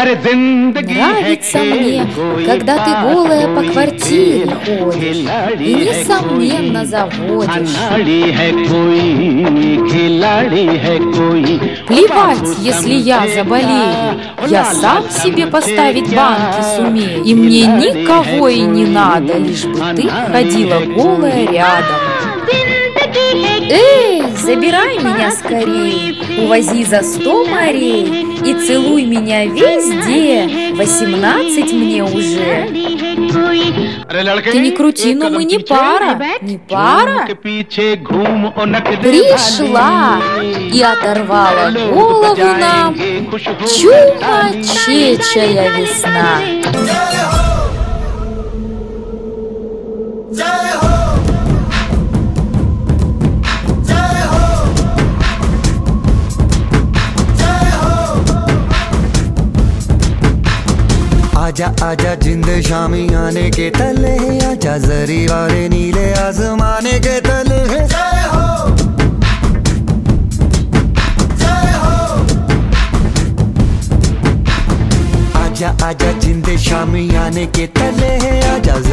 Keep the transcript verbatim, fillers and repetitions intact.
Нравится мне, когда ты голая по квартире ходишь и несомненно заводишь. Плевать, если я заболею, я сам себе поставить банки сумею. И мне никого и не надо, лишь бы ты ходила голая рядом. Эй, забирай меня скорей, увози за сто морей и целуй меня везде, восемнадцать мне уже. Ты не крути, но мы не пара, не пара. Пришла и оторвала голову нам чумачечая весна. आजा आजा जिंद शामी आने के तले, आजा जरी वाले नीले आसमाने के तले। जय हो जय हो। आजा आजा जिंद शामी आने के तले, आजा